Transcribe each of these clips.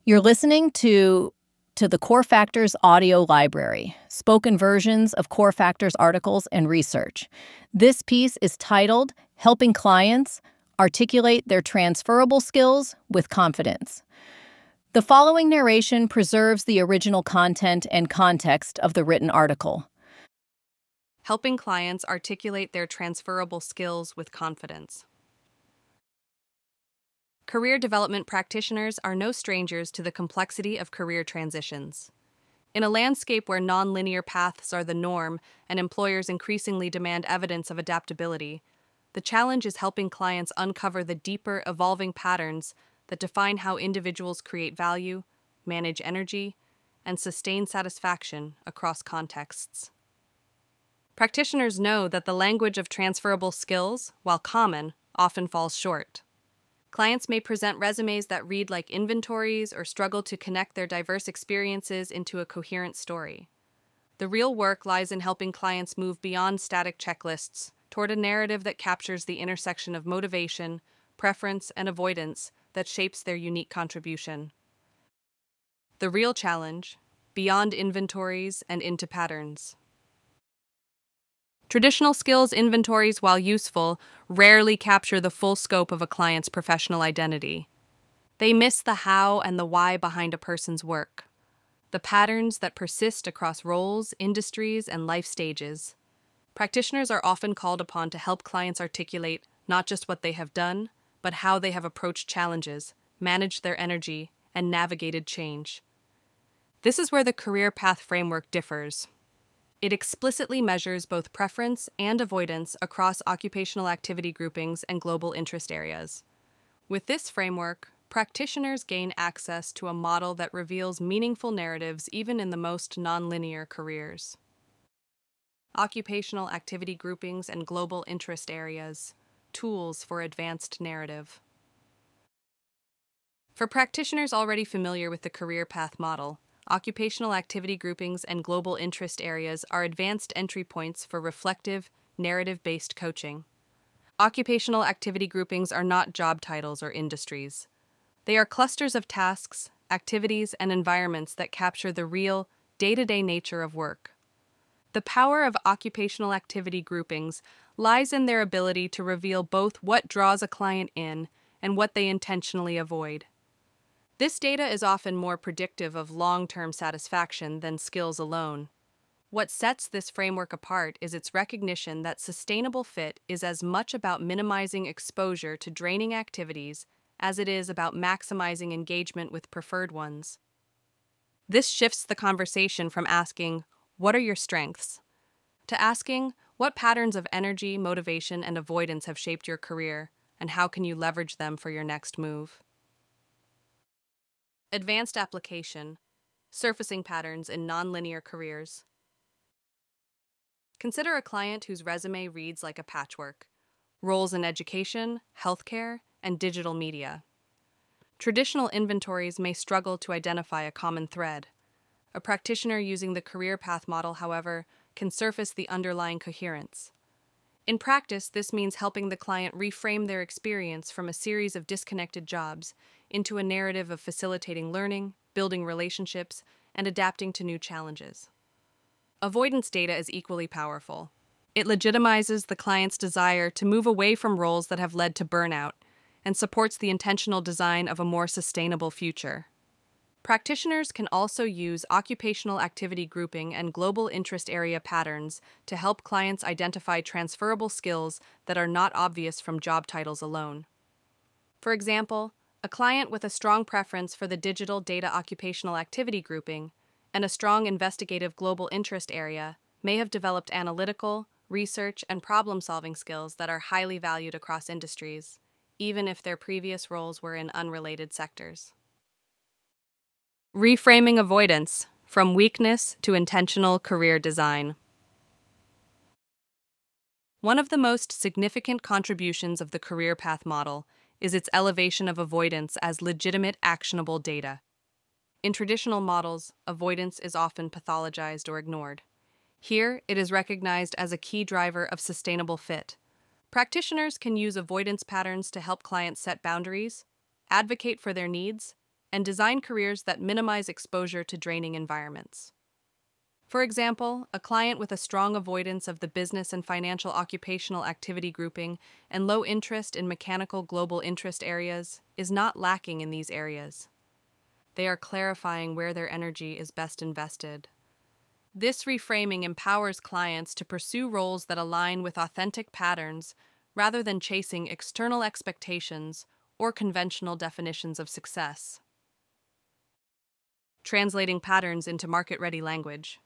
You're listening to the Core Factors audio library, spoken versions of Core Factors articles and research. This piece is titled Helping Clients Articulate Their Transferable Skills with Confidence. The following narration preserves the original content and context of the written article. Helping clients articulate their transferable skills with confidence. Career development practitioners are no strangers to the complexity of career transitions. In a landscape where nonlinear paths are the norm and employers increasingly demand evidence of adaptability, the challenge is helping clients uncover the deeper, evolving patterns that define how individuals create value, manage energy, and sustain satisfaction across contexts. Practitioners know that the language of transferable skills, while common, often falls short. Clients may present resumes that read like inventories or struggle to connect their diverse experiences into a coherent story. The real work lies in helping clients move beyond static checklists toward a narrative that captures the intersection of motivation, preference, and avoidance that shapes their unique contribution. The real challenge, beyond inventories and into patterns. Traditional skills inventories, while useful, rarely capture the full scope of a client's professional identity. They miss the how and the why behind a person's work, the patterns that persist across roles, industries, and life stages. Practitioners are often called upon to help clients articulate not just what they have done, but how they have approached challenges, managed their energy, and navigated change. This is where the career path framework differs. It explicitly measures both preference and avoidance across occupational activity groupings and global interest areas. With this framework, practitioners gain access to a model that reveals meaningful narratives even in the most nonlinear careers. Occupational activity groupings and global interest areas, tools for advanced narrative. For practitioners already familiar with the career path model, occupational activity groupings and global interest areas are advanced entry points for reflective, narrative-based coaching. Occupational activity groupings are not job titles or industries. They are clusters of tasks, activities, and environments that capture the real, day-to-day nature of work. The power of occupational activity groupings lies in their ability to reveal both what draws a client in and what they intentionally avoid. This data is often more predictive of long-term satisfaction than skills alone. What sets this framework apart is its recognition that sustainable fit is as much about minimizing exposure to draining activities as it is about maximizing engagement with preferred ones. This shifts the conversation from asking, "What are your strengths?" to asking, "What patterns of energy, motivation, and avoidance have shaped your career, and how can you leverage them for your next move?" Advanced application, surfacing patterns in nonlinear careers. Consider a client whose resume reads like a patchwork, roles in education, healthcare, and digital media. Traditional inventories may struggle to identify a common thread. A practitioner using the career path model, however, can surface the underlying coherence. In practice, this means helping the client reframe their experience from a series of disconnected jobs into a narrative of facilitating learning, building relationships, and adapting to new challenges. Avoidance data is equally powerful. It legitimizes the client's desire to move away from roles that have led to burnout and supports the intentional design of a more sustainable future. Practitioners can also use occupational activity grouping and global interest area patterns to help clients identify transferable skills that are not obvious from job titles alone. For example, a client with a strong preference for the digital data occupational activity grouping and a strong investigative global interest area may have developed analytical, research, and problem-solving skills that are highly valued across industries, even if their previous roles were in unrelated sectors. Reframing avoidance, from weakness to intentional career design. One of the most significant contributions of the career path model is its elevation of avoidance as legitimate, actionable data. In traditional models, avoidance is often pathologized or ignored. Here, it is recognized as a key driver of sustainable fit. Practitioners can use avoidance patterns to help clients set boundaries, advocate for their needs, and design careers that minimize exposure to draining environments. For example, a client with a strong avoidance of the business and financial occupational activity grouping and low interest in mechanical global interest areas is not lacking in these areas. They are clarifying where their energy is best invested. This reframing empowers clients to pursue roles that align with authentic patterns rather than chasing external expectations or conventional definitions of success. Translating patterns into market-ready language.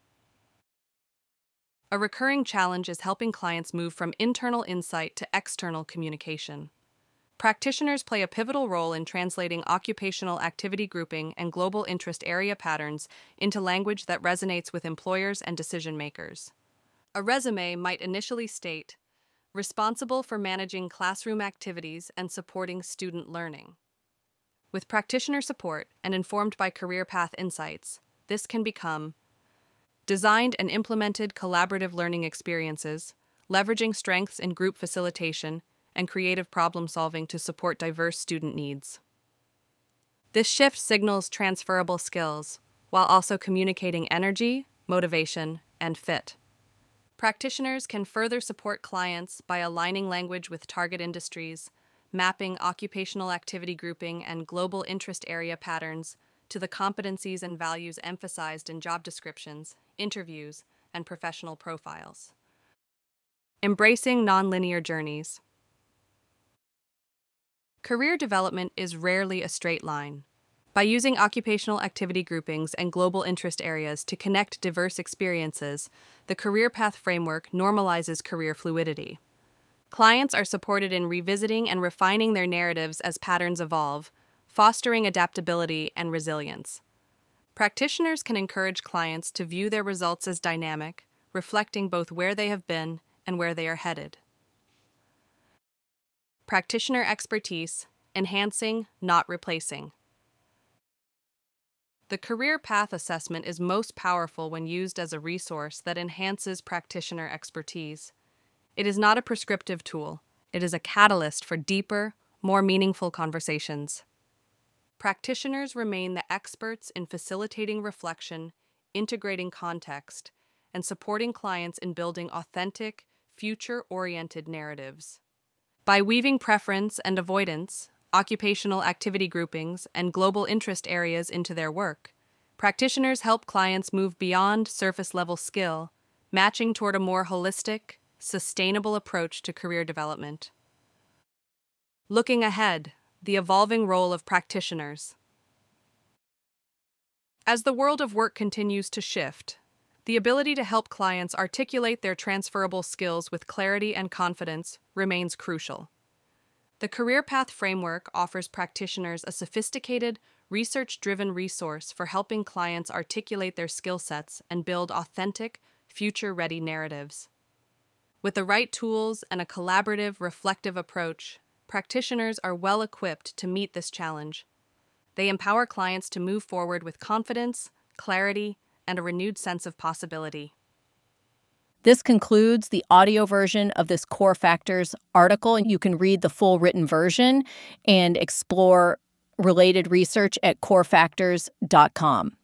A recurring challenge is helping clients move from internal insight to external communication. Practitioners play a pivotal role in translating occupational activity grouping and global interest area patterns into language that resonates with employers and decision makers. A resume might initially state, responsible for managing classroom activities and supporting student learning. With practitioner support and informed by career path insights, this can become designed and implemented collaborative learning experiences, leveraging strengths in group facilitation and creative problem solving to support diverse student needs. This shift signals transferable skills while also communicating energy, motivation, and fit. Practitioners can further support clients by aligning language with target industries, mapping occupational activity grouping and global interest area patterns to the competencies and values emphasized in job descriptions, interviews, and professional profiles. Embracing nonlinear journeys. Career development is rarely a straight line. By using occupational activity groupings and global interest areas to connect diverse experiences, the career path framework normalizes career fluidity. Clients are supported in revisiting and refining their narratives as patterns evolve, fostering adaptability and resilience. Practitioners can encourage clients to view their results as dynamic, reflecting both where they have been and where they are headed. Practitioner expertise, enhancing, not replacing. The career path assessment is most powerful when used as a resource that enhances practitioner expertise. It is not a prescriptive tool. It is a catalyst for deeper, more meaningful conversations. Practitioners remain the experts in facilitating reflection, integrating context, and supporting clients in building authentic, future-oriented narratives. By weaving preference and avoidance, occupational activity groupings, and global interest areas into their work, practitioners help clients move beyond surface-level skill, matching toward a more holistic, sustainable approach to career development. Looking ahead, the evolving role of practitioners. As the world of work continues to shift, the ability to help clients articulate their transferable skills with clarity and confidence remains crucial. The Career Path Framework offers practitioners a sophisticated, research-driven resource for helping clients articulate their skill sets and build authentic, future-ready narratives. With the right tools and a collaborative, reflective approach, practitioners are well equipped to meet this challenge. They empower clients to move forward with confidence, clarity, and a renewed sense of possibility. This concludes the audio version of this Core Factors article. You can read the full written version and explore related research at corefactors.com.